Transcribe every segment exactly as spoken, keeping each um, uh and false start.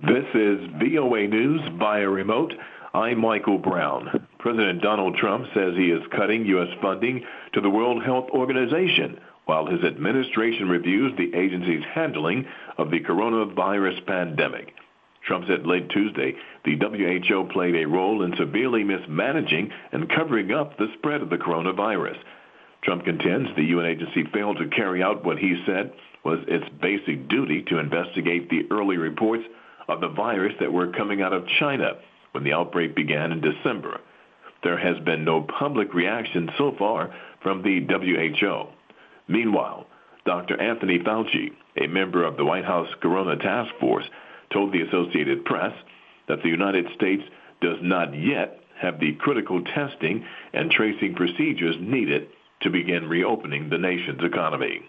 This is V O A News via remote. I'm Michael Brown. President Donald Trump says he is cutting U S funding to the World Health Organization while his administration reviews the agency's handling of the coronavirus pandemic. Trump said late Tuesday the W H O played a role in severely mismanaging and covering up the spread of the coronavirus. Trump contends the U N agency failed to carry out what he said was its basic duty to investigate the early reports of the virus that were coming out of China when the outbreak began in December. There has been no public reaction so far from the W H O. Meanwhile, Doctor Anthony Fauci, a member of the White House Corona Task Force, told the Associated Press that the United States does not yet have the critical testing and tracing procedures needed to begin reopening the nation's economy.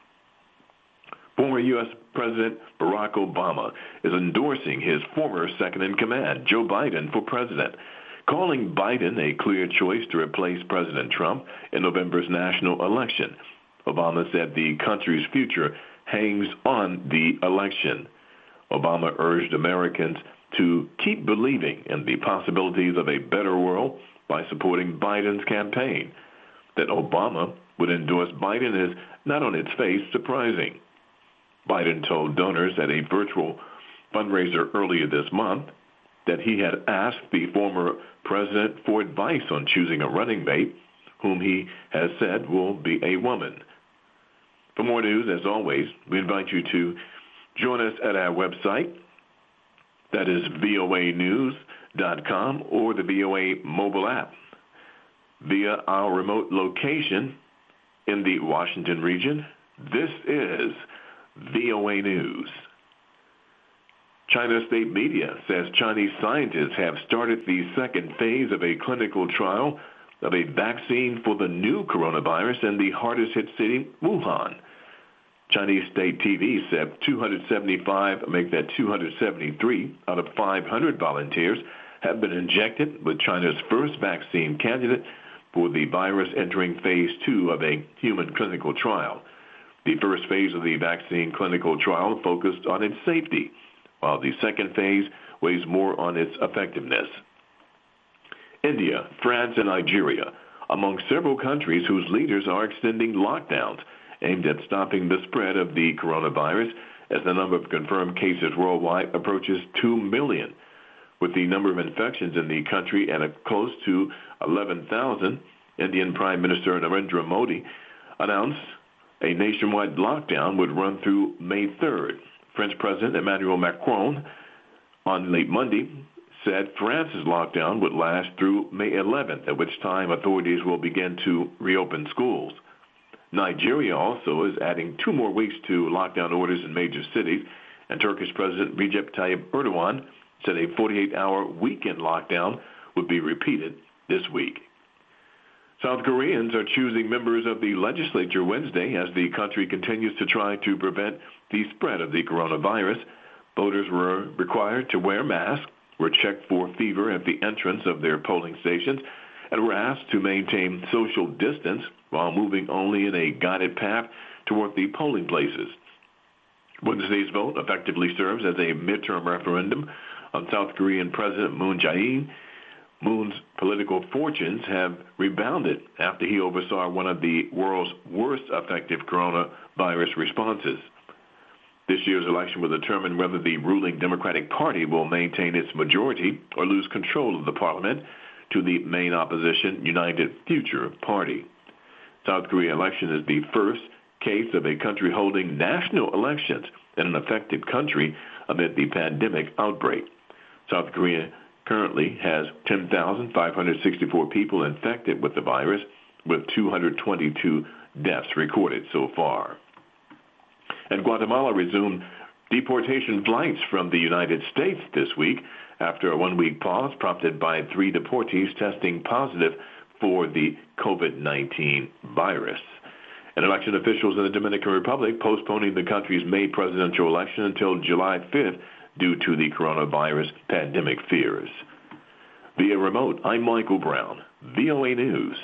Former U S President Barack Obama is endorsing his former second-in-command, Joe Biden, for president, calling Biden a clear choice to replace President Trump in November's national election. Obama said the country's future hangs on the election. Obama urged Americans to keep believing in the possibilities of a better world by supporting Biden's campaign. That Obama would endorse Biden is not on its face surprising. Biden told donors at a virtual fundraiser earlier this month that he had asked the former president for advice on choosing a running mate, whom he has said will be a woman. For more news, as always, we invite you to join us at our website, that is V O A news dot com, or the V O A mobile app, via our remote location in the Washington region. This is V O A News. China state media says Chinese scientists have started the second phase of a clinical trial of a vaccine for the new coronavirus in the hardest-hit city, Wuhan. Chinese state T V said two hundred seventy-five, make that two hundred seventy-three, out of five hundred volunteers have been injected with China's first vaccine candidate for the virus entering phase two of a human clinical trial. The first phase of the vaccine clinical trial focused on its safety, while the second phase weighs more on its effectiveness. India, France, and Nigeria, among several countries whose leaders are extending lockdowns aimed at stopping the spread of the coronavirus as the number of confirmed cases worldwide approaches two million. With the number of infections in the country at a close to eleven thousand, Indian Prime Minister Narendra Modi announced a nationwide lockdown would run through May third. French President Emmanuel Macron on late Monday said France's lockdown would last through May eleventh, at which time authorities will begin to reopen schools. Nigeria also is adding two more weeks to lockdown orders in major cities, and Turkish President Recep Tayyip Erdogan said a forty-eight hour weekend lockdown would be repeated this week. South Koreans are choosing members of the legislature Wednesday as the country continues to try to prevent the spread of the coronavirus. Voters were required to wear masks, were checked for fever at the entrance of their polling stations, and were asked to maintain social distance while moving only in a guided path toward the polling places. Wednesday's vote effectively serves as a midterm referendum on South Korean President Moon Jae-in. Moon's political fortunes have rebounded after he oversaw one of the world's worst effective coronavirus responses. This year's election will determine whether the ruling Democratic Party will maintain its majority or lose control of the parliament to the main opposition United Future Party. South Korea election is the first case of a country holding national elections in an affected country amid the pandemic outbreak. South Korea currently has ten thousand five hundred sixty-four people infected with the virus, with two hundred twenty-two deaths recorded so far. And Guatemala resumed deportation flights from the United States this week after a one-week pause prompted by three deportees testing positive for the COVID nineteen virus. And election officials in the Dominican Republic postponing the country's May presidential election until July fifth due to the coronavirus pandemic fears. Via remote, I'm Michael Brown, V O A News.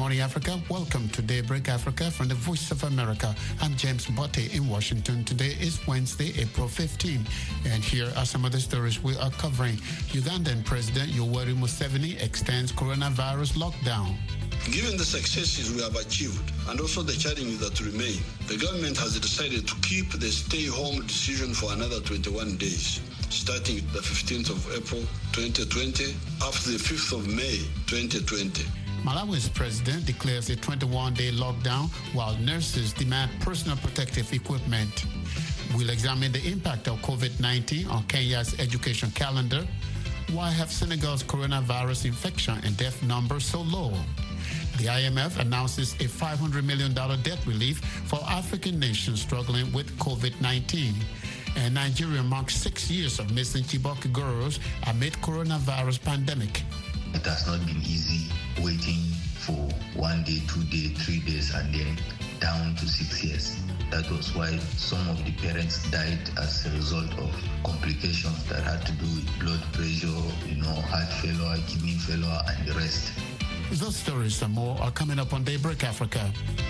morning, Africa. Welcome to Daybreak Africa from the Voice of America. I'm James Botte in Washington. Today is Wednesday, April fifteenth. And here are some of the stories we are covering. Ugandan President Yoweri Museveni extends coronavirus lockdown. Given the successes we have achieved and also the challenges that remain, the government has decided to keep the stay-home decision for another twenty-one days, starting the fifteenth of April twenty twenty, after the fifth of May twenty twenty. Malawi's president declares a twenty-one day lockdown while nurses demand personal protective equipment. We'll examine the impact of COVID nineteen on Kenya's education calendar. Why have Senegal's coronavirus infection and death numbers so low? The I M F announces a five hundred million dollars debt relief for African nations struggling with COVID nineteen. And Nigeria marks six years of missing Chibok girls amid coronavirus pandemic. It has not been easy waiting for one day, two days, three days, and then down to six years. That was why some of the parents died as a result of complications that had to do with blood pressure, you know, heart failure, kidney failure, and the rest. Those stories and more are coming up on Daybreak Africa.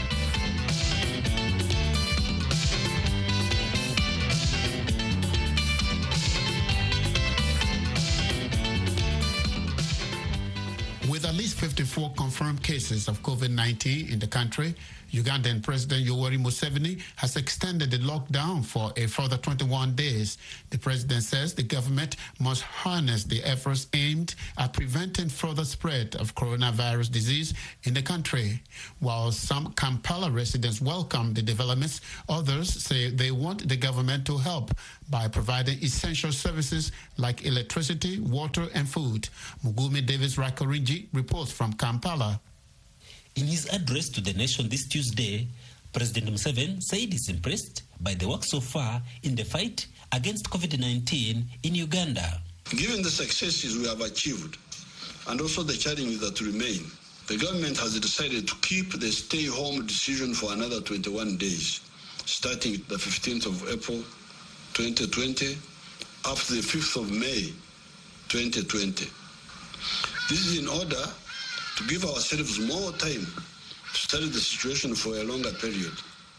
With at least fifty-four confirmed cases of COVID nineteen in the country, Ugandan President Yoweri Museveni has extended the lockdown for a further twenty-one days. The president says the government must harness the efforts aimed at preventing further spread of coronavirus disease in the country. While some Kampala residents welcome the developments, others say they want the government to help by providing essential services like electricity, water, and food. Mugumi Davis Rakorinji reports from Kampala. In his address to the nation this Tuesday, President Museveni said he's impressed by the work so far in the fight against COVID nineteen in Uganda. Given the successes we have achieved and also the challenges that remain, the government has decided to keep the stay-home decision for another twenty-one days, starting the fifteenth of April twenty twenty, after the fifth of May twenty twenty. This is in order to give ourselves more time to study the situation for a longer period.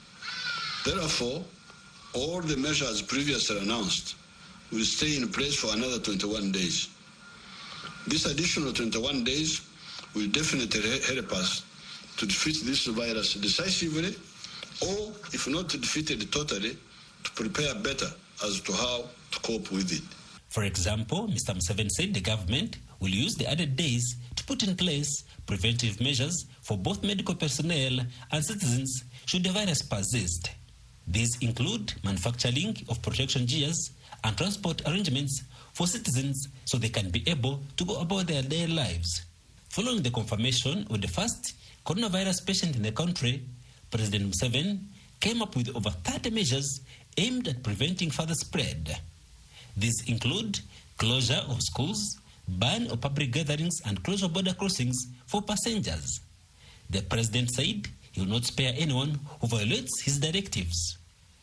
Therefore, all the measures previously announced will stay in place for another twenty-one days. This additional twenty-one days will definitely help us to defeat this virus decisively, or if not to defeat it totally, to prepare better as to how to cope with it. For example, Mister Museveni said the government will use the added days to put in place preventive measures for both medical personnel and citizens should the virus persist. These include manufacturing of protection gears and transport arrangements for citizens so they can be able to go about their daily lives. Following the confirmation of the first coronavirus patient in the country, President Museveni came up with over thirty measures aimed at preventing further spread. These include closure of schools, ban of public gatherings, and closure of border crossings for passengers. The president said he will not spare anyone who violates his directives.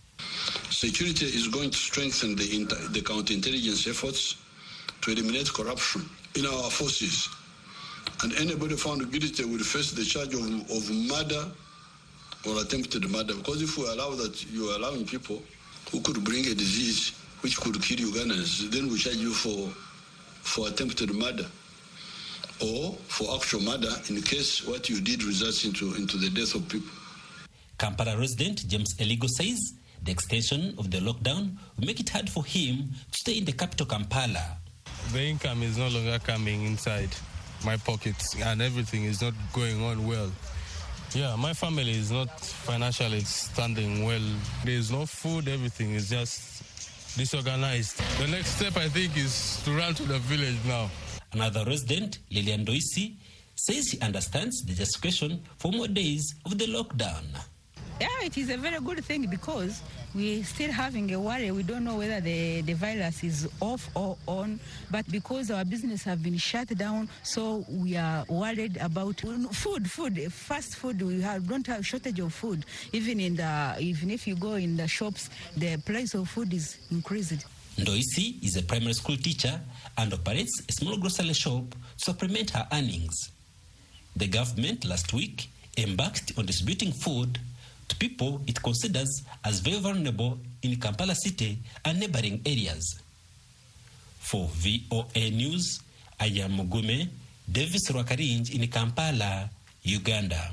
Security is going to strengthen the, inter- the counterintelligence efforts to eliminate corruption in our forces. And anybody found guilty will face the charge of, of murder or attempted murder. Because if we allow that, you are allowing people who could bring a disease which could kill Ugandans, then we charge you for for attempted murder or for actual murder in case what you did results into, into the death of people. Kampala resident James Eligo says the extension of the lockdown will make it hard for him to stay in the capital Kampala. The income is no longer coming inside my pockets and everything is not going on well. Yeah, my family is not financially standing well. There's no food, everything is just disorganized. The next step, I think, is to run to the village now. Another resident, Lilian Doisi, says he understands the justification for more days of the lockdown. Yeah, it is a very good thing because we're still having a worry. We don't know whether the, the virus is off or on, but because our business have been shut down, so we are worried about food, food, fast food. We have, don't have shortage of food. Even in the, even if you go in the shops, the price of food is increased. Ndoisi is a primary school teacher and operates a small grocery shop to supplement her earnings. The government last week embarked on distributing food to people it considers as very vulnerable in Kampala city and neighboring areas. For V O A News, I am Mugume Davis Rwakarinj in Kampala, Uganda.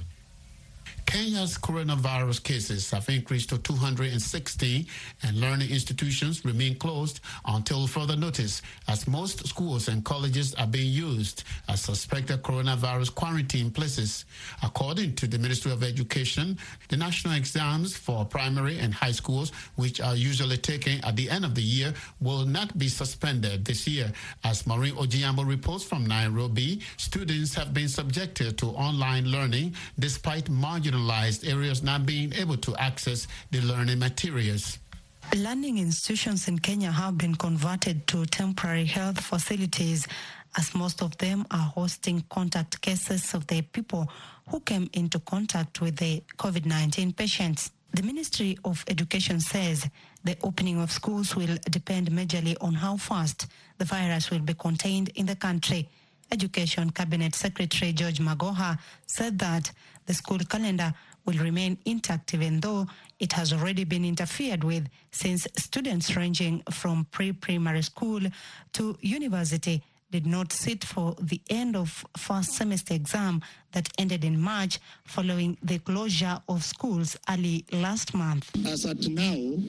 Kenya's coronavirus cases have increased to two hundred sixty, and learning institutions remain closed until further notice, as most schools and colleges are being used as suspected coronavirus quarantine places. According to the Ministry of Education, the national exams for primary and high schools, which are usually taken at the end of the year, will not be suspended this year. As Maureen Ojiambo reports from Nairobi, students have been subjected to online learning despite marginal areas not being able to access the learning materials. Learning institutions in Kenya have been converted to temporary health facilities, as most of them are hosting contact cases of the people who came into contact with the COVID nineteen patients. The Ministry of Education says the opening of schools will depend majorly on how fast the virus will be contained in the country. Education Cabinet Secretary George Magoha said that the school calendar will remain intact even though it has already been interfered with, since students ranging from pre-primary school to university did not sit for the end of first semester exam that ended in March following the closure of schools early last month. As at now,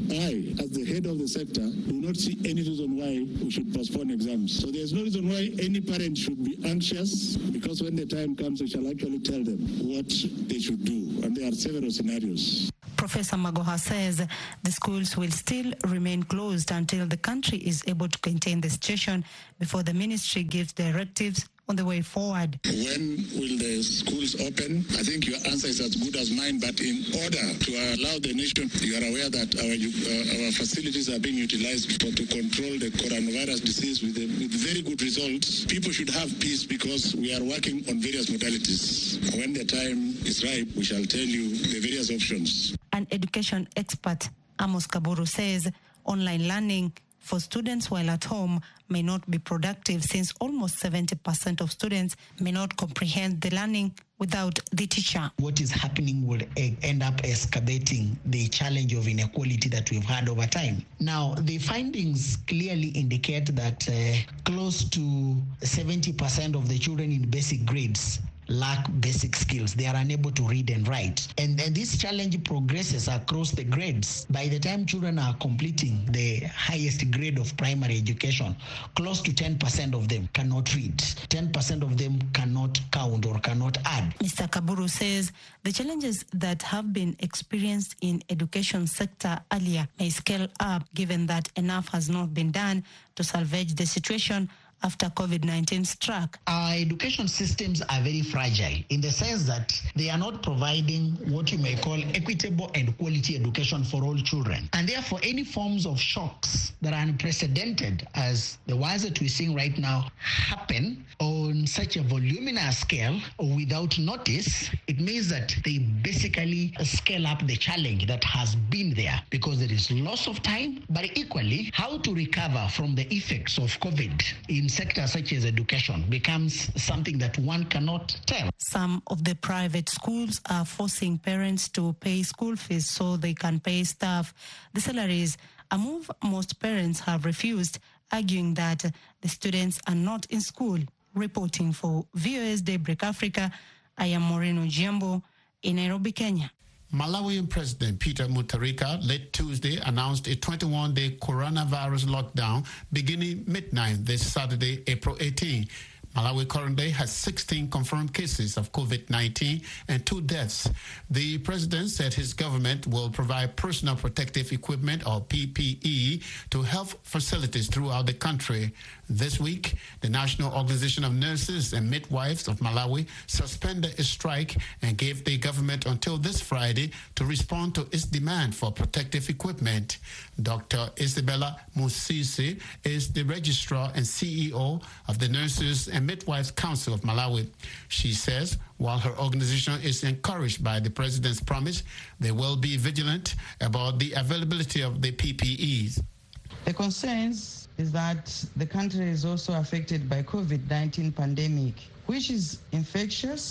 I, as the head of the sector, do not see any reason why we should postpone exams. So there's no reason why any parent should be anxious, because when the time comes, we shall actually tell them what they should do. And there are several scenarios. Professor Magoha says the schools will still remain closed until the country is able to contain the situation before the ministry gives directives on the way forward. When will the schools open? I think your answer is as good as mine, but in order to allow the nation, you are aware that our uh, our facilities are being utilized for, to control the coronavirus disease with, a, with very good results. People should have peace because we are working on various modalities. When the time is ripe, we shall tell you the various options. An education expert, Amos Kaburu, says online learning for students while at home may not be productive, since almost seventy percent of students may not comprehend the learning without the teacher. What is happening will end up excavating the challenge of inequality that we've had over time. Now, the findings clearly indicate that uh, close to seventy percent of the children in basic grades lack basic skills. They are unable to read and write. And then this challenge progresses across the grades. By the time children are completing the highest grade of primary education, close to ten percent of them cannot read. ten percent of them cannot count or cannot add. Mister Kaburu says the challenges that have been experienced in education sector earlier may scale up, given that enough has not been done to salvage the situation after COVID nineteen struck. Our education systems are very fragile in the sense that they are not providing what you may call equitable and quality education for all children. And therefore, any forms of shocks that are unprecedented, as the ones that we're seeing right now, happen on such a voluminous scale or without notice, it means that they basically scale up the challenge that has been there, because there is loss of time, but equally, how to recover from the effects of COVID in sectors such as education becomes something that one cannot tell. Some of the private schools are forcing parents to pay school fees so they can pay staff the salaries, a move most parents have refused, arguing that the students are not in school. Reporting for V O S Daybreak Africa, I am Maureen Ojiambo in Nairobi, Kenya. Malawian President Peter Mutharika late Tuesday announced a twenty-one day coronavirus lockdown beginning midnight this Saturday, April eighteenth. Malawi currently has sixteen confirmed cases of COVID nineteen and two deaths. The president said his government will provide personal protective equipment, or P P E, to health facilities throughout the country. This week, the National Organization of Nurses and Midwives of Malawi suspended its strike and gave the government until this Friday to respond to its demand for protective equipment. Doctor Isabella Musisi is the registrar and C E O of the Nurses and Midwives Council of Malawi. She says while her organization is encouraged by the president's promise, they will be vigilant about the availability of the P P Es. The concerns is that the country is also affected by COVID nineteen pandemic, which is infectious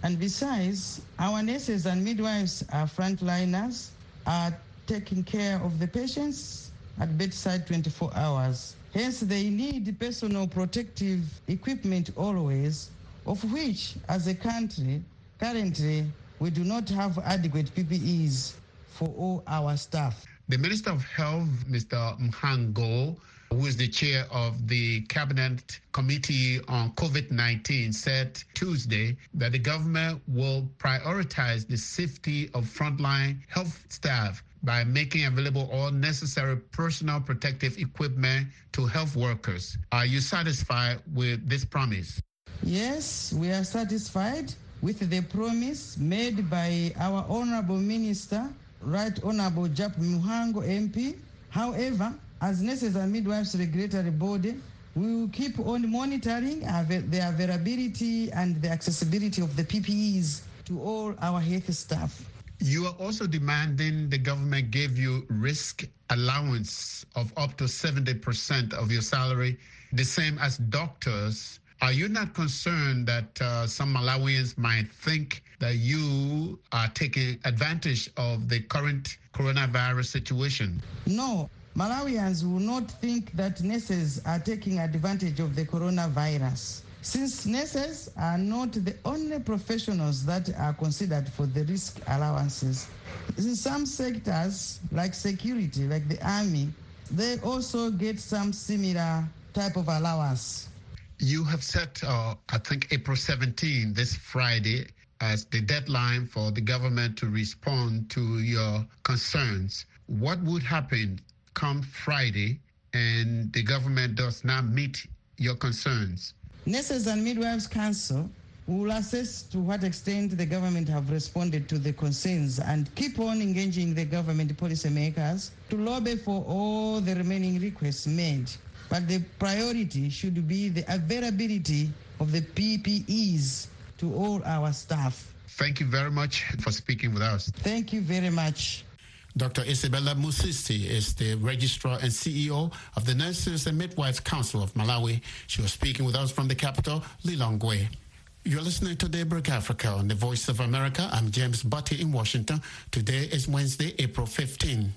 And besides, our nurses and midwives are frontliners, are taking care of the patients at bedside twenty-four hours. Hence, they need personal protective equipment always, of which, as a country, currently, we do not have adequate P P Es for all our staff. The Minister of Health, Mister Mhango, who is the chair of the Cabinet Committee on COVID nineteen, said Tuesday that the government will prioritize the safety of frontline health staff by making available all necessary personal protective equipment to health workers. Are you satisfied with this promise? Yes, we are satisfied with the promise made by our Honorable Minister, Right Honorable Japp Mhango M P. However, as Nurses and Midwives Regulatory Body, we will keep on monitoring the availability and the accessibility of the P P Es to all our health staff. You are also demanding the government give you risk allowance of up to seventy percent of your salary, the same as doctors. Are you not concerned that uh, some Malawians might think that you are taking advantage of the current coronavirus situation? No, Malawians will not think that nurses are taking advantage of the coronavirus, since nurses are not the only professionals that are considered for the risk allowances. In some sectors, like security, like the army, they also get some similar type of allowance. You have set, uh, I think, April seventeenth, this Friday, as the deadline for the government to respond to your concerns. What would happen come Friday and the government does not meet your concerns? Nurses and Midwives Council will assess to what extent the government have responded to the concerns and keep on engaging the government policymakers to lobby for all the remaining requests made. But the priority should be the availability of the P P Es to all our staff. Thank you very much for speaking with us. Thank you very much. Doctor Isabella Musisi is the Registrar and C E O of the Nurses and Midwives Council of Malawi. She was speaking with us from the capital, Lilongwe. You're listening to Daybreak Africa on the Voice of America. I'm James Butty in Washington. Today is Wednesday, April fifteenth.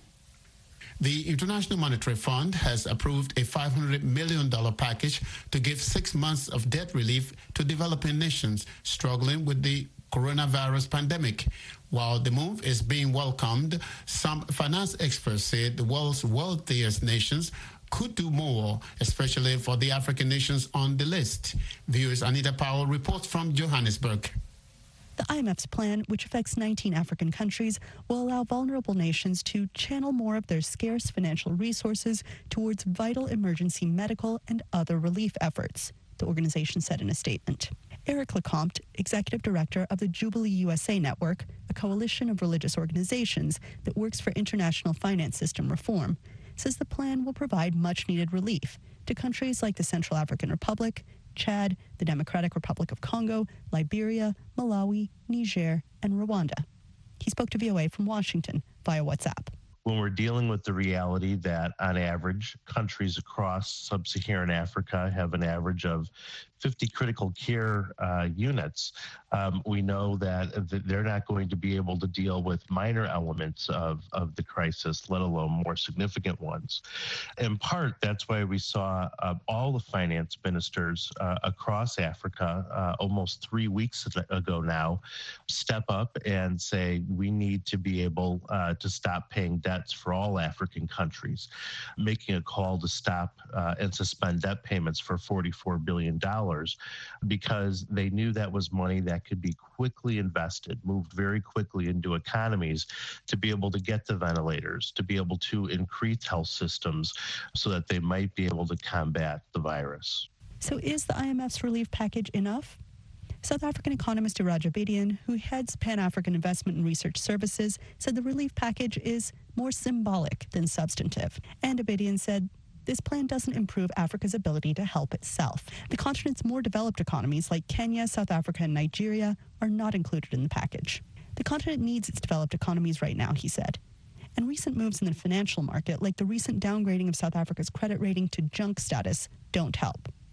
The International Monetary Fund has approved a five hundred million dollars package to give six months of debt relief to developing nations struggling with the coronavirus pandemic. While the move is being welcomed, some finance experts say the world's wealthiest nations could do more, especially for the African nations on the list. Viewers Anita Powell reports from Johannesburg. The I M F's plan, which affects nineteen African countries, will allow vulnerable nations to channel more of their scarce financial resources towards vital emergency medical and other relief efforts, the organization said in a statement. Eric Lecomte, executive director of the Jubilee U S A Network, a coalition of religious organizations that works for international finance system reform, says the plan will provide much-needed relief to countries like the Central African Republic, Chad, the Democratic Republic of Congo, Liberia, Malawi, Niger, and Rwanda. He spoke to V O A from Washington via WhatsApp. When we're dealing with the reality that, on average, countries across sub-Saharan Africa have an average of fifty critical care uh, units, um, we know that they're not going to be able to deal with minor elements of, of the crisis, let alone more significant ones. In part, that's why we saw uh, all the finance ministers uh, across Africa uh, almost three weeks ago now step up and say we need to be able uh, to stop paying debts for all African countries, making a call to stop uh, and suspend debt payments for forty-four billion dollars. Because they knew that was money that could be quickly invested, moved very quickly into economies to be able to get the ventilators, to be able to increase health systems so that they might be able to combat the virus. So is the I M F's relief package enough? South African economist Iraj Abedian, who heads Pan-African Investment and Research Services, said the relief package is more symbolic than substantive. And Abedian said this plan doesn't improve Africa's ability to help itself. The continent's more developed economies like Kenya, South Africa, and Nigeria are not included in the package. The continent needs its developed economies right now, he said. And recent moves in the financial market, like the recent downgrading of South Africa's credit rating to junk status, don't help.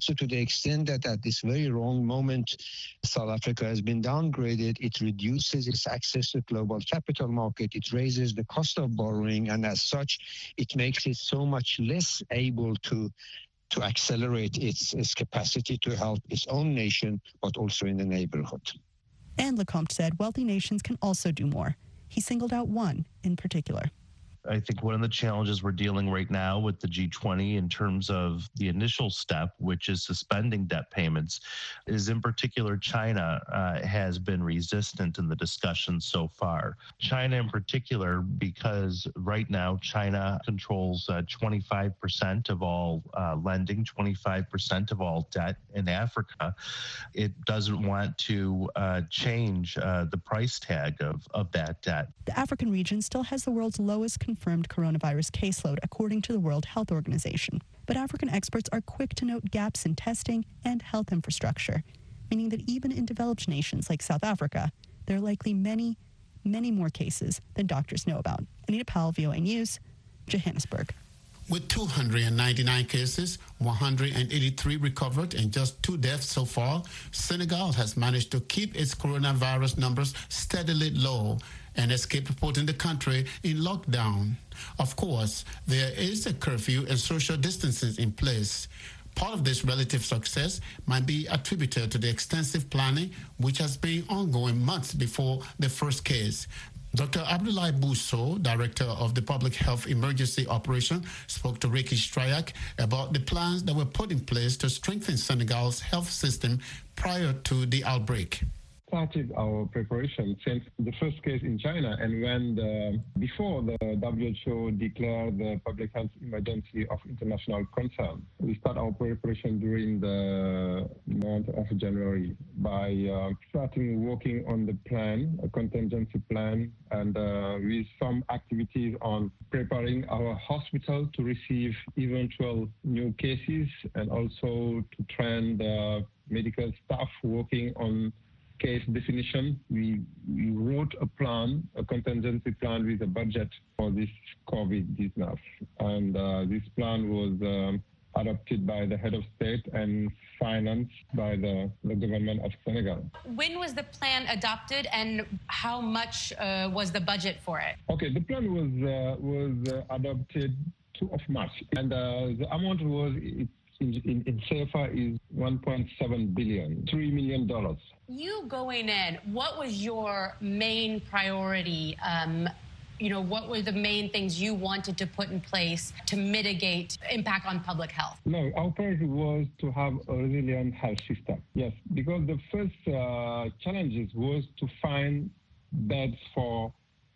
So to the extent that at this very wrong moment, South Africa has been downgraded, it reduces its access to global capital market, it raises the cost of borrowing, and as such, it makes it so much less able to to accelerate its, its capacity to help its own nation, but also in the neighborhood. And Lecomte said wealthy nations can also do more. He singled out one in particular. I think one of the challenges we're dealing right now with the G twenty in terms of the initial step, which is suspending debt payments, is in particular China uh, has been resistant in the discussion so far. China in particular, because right now China controls uh, twenty-five percent of all uh, lending, twenty-five percent of all debt in Africa. It doesn't want to uh, change uh, the price tag of, of that debt. The African region still has the world's lowest confirmed coronavirus caseload, according to the World Health Organization. But African experts are quick to note gaps in testing and health infrastructure, meaning that even in developed nations like South Africa, there are likely many, many more cases than doctors know about. Anita Powell, V O A News, Johannesburg. With two hundred ninety-nine cases, one hundred eighty-three recovered, and just two deaths so far, Senegal has managed to keep its coronavirus numbers steadily low and escaped putting the country in lockdown. Of course, there is a curfew and social distancing in place. Part of this relative success might be attributed to the extensive planning which has been ongoing months before the first case. Doctor Abdoulaye Bousso, Director of the Public Health Emergency Operation, spoke to Ricky Strayak about the plans that were put in place to strengthen Senegal's health system prior to the outbreak. Started our preparation since the first case in China, and when the, before the W H O declared the public health emergency of international concern, we start our preparation during the month of January by uh, starting working on the plan, a contingency plan, and uh, with some activities on preparing our hospital to receive eventual new cases, and also to train the medical staff working on case definition. We, we wrote a plan, a contingency plan with a budget for this COVID business. And uh, this plan was um, adopted by the head of state and financed by the, the government of Senegal. When was the plan adopted, and how much uh, was the budget for it? Okay, the plan was, uh, was uh, adopted two of March. And uh, the amount was, it, in, in, in C F A is one point seven billion, three million dollars. You going in, what was your main priority? Um, you know, what were the main things you wanted to put in place to mitigate impact on public health? No, our priority was to have a resilient health system. Yes, because the first uh, challenges was to find beds for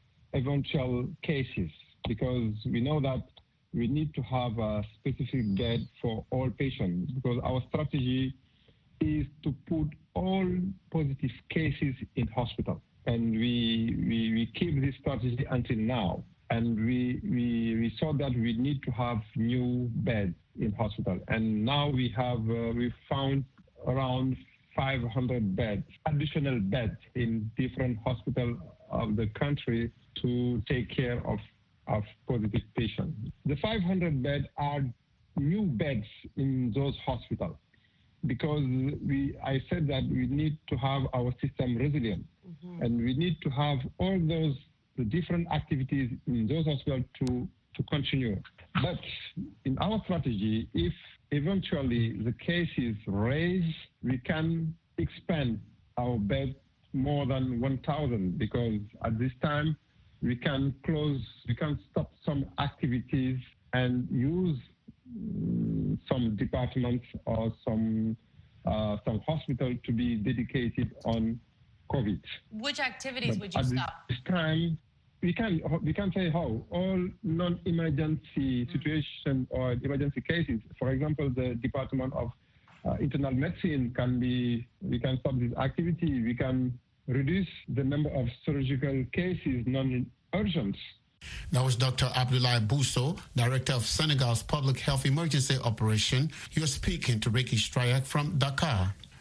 eventual cases, because we know that we need to have a specific bed for all patients, because our strategy is to put all positive cases in hospital. And we, we, we keep this strategy until now. And we, we, we saw that we need to have new beds in hospital. And now we have, uh, we found around five hundred beds, additional beds in different hospitals of the country to take care of of positive patients. The five hundred beds are new beds in those hospitals, because we, I said that we need to have our system resilient, mm-hmm. and we need to have all those the different activities in those hospitals to, to continue. But in our strategy, if eventually the cases raise, we can expand our bed more than one thousand, because at this time, we can close, we can stop some activities and use um, some departments or some uh, some hospital to be dedicated on COVID. Which activities But would you at stop? This time, we can we can say how all non-emergency mm-hmm. situation or emergency cases. For example, the Department of uh, Internal Medicine can be. We can stop this activity. We can reduce the number of surgical cases, non-urgent. That was Doctor Abdoulaye Bousso, Director of Senegal's Public Health Emergency Operation. He was speaking to Ricky Strayak from Dakar.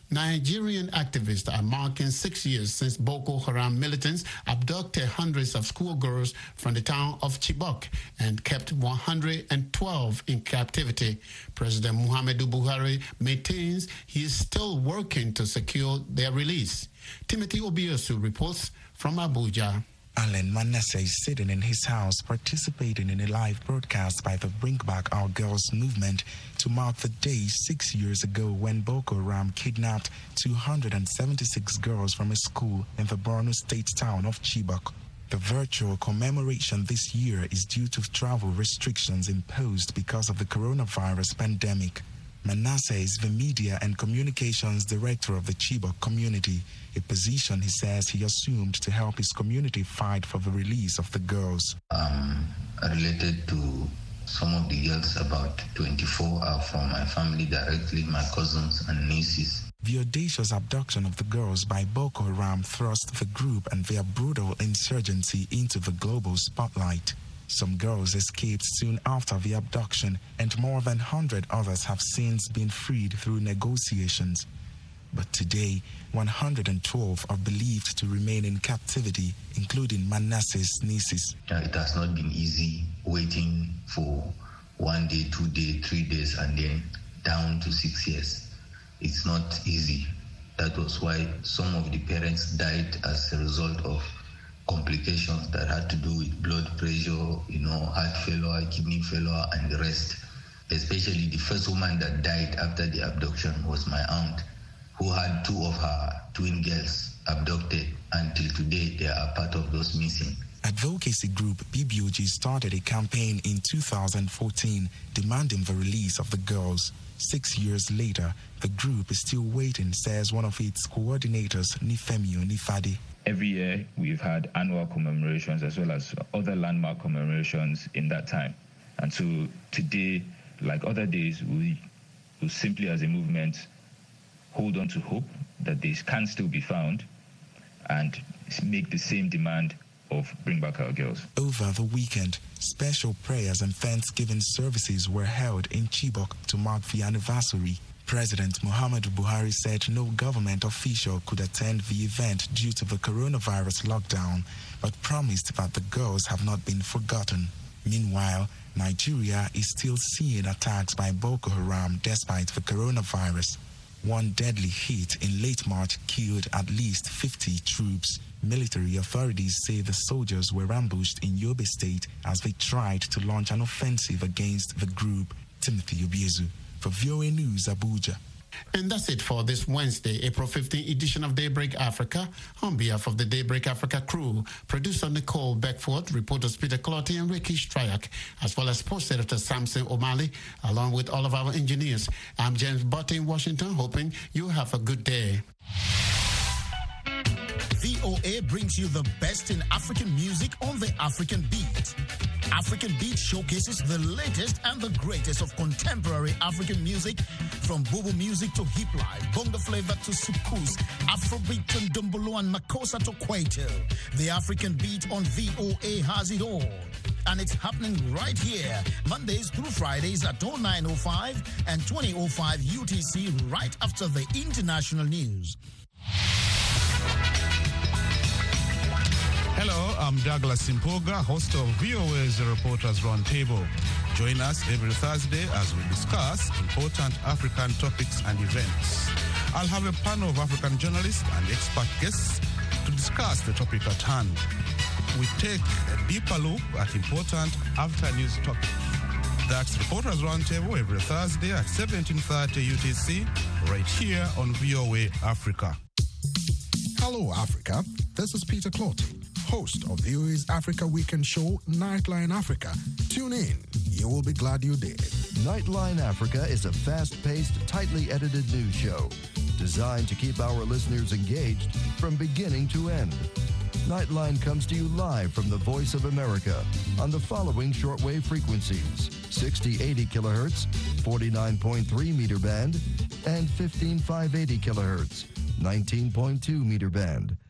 Nigerian activists are marking six years since Boko Haram militants abducted hundreds of schoolgirls from the town of Chibok and kept one hundred twelve in captivity. President Muhammadu Buhari maintains he is still working to secure their release. Timothy Obiosu reports from Abuja. Alan Manasseh is sitting in his house participating in a live broadcast by the Bring Back Our Girls movement to mark the day six years ago when Boko Haram kidnapped two hundred seventy-six girls from a school in the Borno State town of Chibok. The virtual commemoration this year is due to travel restrictions imposed because of the coronavirus pandemic. Manasseh is the media and communications director of the Chibok community, a position he says he assumed to help his community fight for the release of the girls. Um, related to some of the girls, about twenty-four are from my family directly, my cousins and nieces. The audacious abduction of the girls by Boko Haram thrust the group and their brutal insurgency into the global spotlight. Some girls escaped soon after the abduction, and more than one hundred others have since been freed through negotiations. But today, one hundred twelve are believed to remain in captivity, including Manasseh's nieces. It has not been easy waiting for one day, two days, three days, and then down to six years. It's not easy. That was why some of the parents died as a result of complications that had to do with blood pressure, you know, heart failure, kidney failure, and the rest. Especially the first woman that died after the abduction was my aunt, who had two of her twin girls abducted. Until today, they are part of those missing. Advocacy group B B O G started a campaign in two thousand fourteen demanding the release of the girls. Six years later, the group is still waiting, says one of its coordinators, Nifemi Onifade. Every year, we've had annual commemorations as well as other landmark commemorations in that time. And so today, like other days, we will simply as a movement hold on to hope that they can still be found and make the same demand of Bring Back Our Girls. Over the weekend, special prayers and Thanksgiving services were held in Chibok to mark the anniversary. President Muhammadu Buhari said no government official could attend the event due to the coronavirus lockdown, but promised that the girls have not been forgotten. Meanwhile, Nigeria is still seeing attacks by Boko Haram despite the coronavirus. One deadly hit in late March killed at least fifty troops. Military authorities say the soldiers were ambushed in Yobe State as they tried to launch an offensive against the group. Timothy Obiezu for V O A News, Abuja. And that's it for this Wednesday, April fifteenth edition of Daybreak Africa. On behalf of the Daybreak Africa crew, producer Nicole Beckford, reporters Peter Clotty and Ricky Stryak, as well as post editor Samson O'Malley, along with all of our engineers. I'm James Butte in Washington, hoping you have a good day. V O A brings you the best in African music on the African Beat. African Beat showcases the latest and the greatest of contemporary African music, from Bobo music to hip life, bongo flavor to soukous, Afrobeat and Dumbolo and Makossa to Kwaito. The African Beat on V O A has it all. And it's happening right here, Mondays through Fridays at oh nine oh five and twenty oh five U T C, right after the international news. Hello, I'm Douglas Simpoga, host of V O A's Reporters Roundtable. Join us every Thursday as we discuss important African topics and events. I'll have a panel of African journalists and expert guests to discuss the topic at hand. We take a deeper look at important after-news topics. That's Reporters Roundtable every Thursday at seventeen thirty U T C, right here on V O A Africa. Hello, Africa. This is Peter Clotty, host of V O A's Africa Weekend show, Nightline Africa. Tune in. You will be glad you did. Nightline Africa is a fast-paced, tightly edited news show designed to keep our listeners engaged from beginning to end. Nightline comes to you live from the Voice of America on the following shortwave frequencies: sixty eighty kilohertz, forty-nine point three meter band, and fifteen five eighty kilohertz, nineteen point two meter band.